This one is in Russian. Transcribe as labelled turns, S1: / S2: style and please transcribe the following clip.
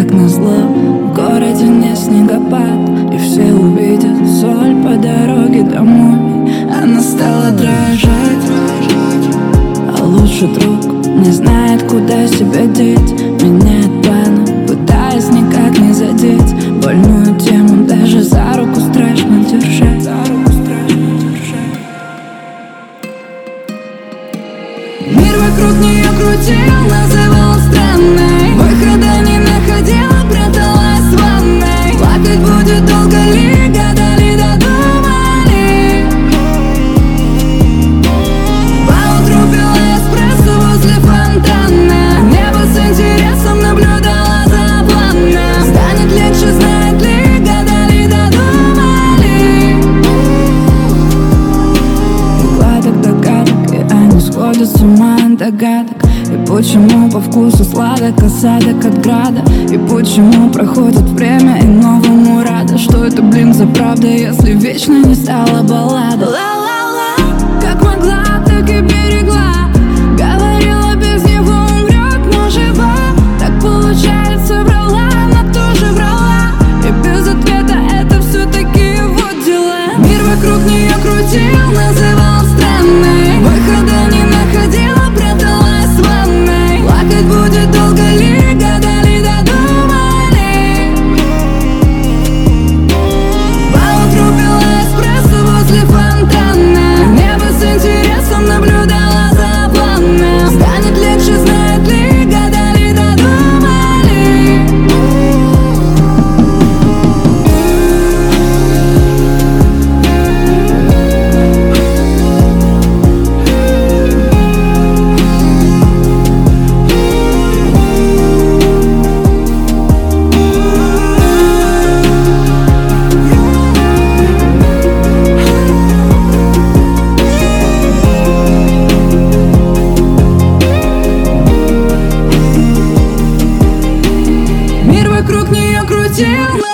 S1: как назло, в городе не снегопад, и все увидят соль по дороге домой. Она стала дрожать, а лучший друг не знает, куда себя деть. Меняет планы, пытаясь никак не задеть больную тему, даже за руку страшно держать. Мир вокруг нее крутил, называл странной, выхода не находила, пряталась в ванной. Плакать будет долго ли, гадали, додумали. Поутру пила эспрессо возле фонтана, небо с интересом наблюдала за планом. Станет легче, знает ли, гадали, додумали. И гладок догадок, и они сходят с ума от догадок. И почему по вкусу сладок осадок от града? И почему проходит время и новому рада? Что это, блин, за правда, если вечно не стала баллада? Ла-ла-ла, как могла, так и берегла. Говорила, без него умрет, но жива. Так получается, врала, она тоже врала. И без ответа это все-таки его дела. Мир вокруг нее крутил, называл странной, выхода не находила, пряталась в ванной. Плакать будет долго ли, гадали, додумали. Поутру пила эспрессо возле фонтана, небо с интересом наблюдала за планом. Станет легче, знает ли, гадали, додумали. Мир вокруг нее крутил.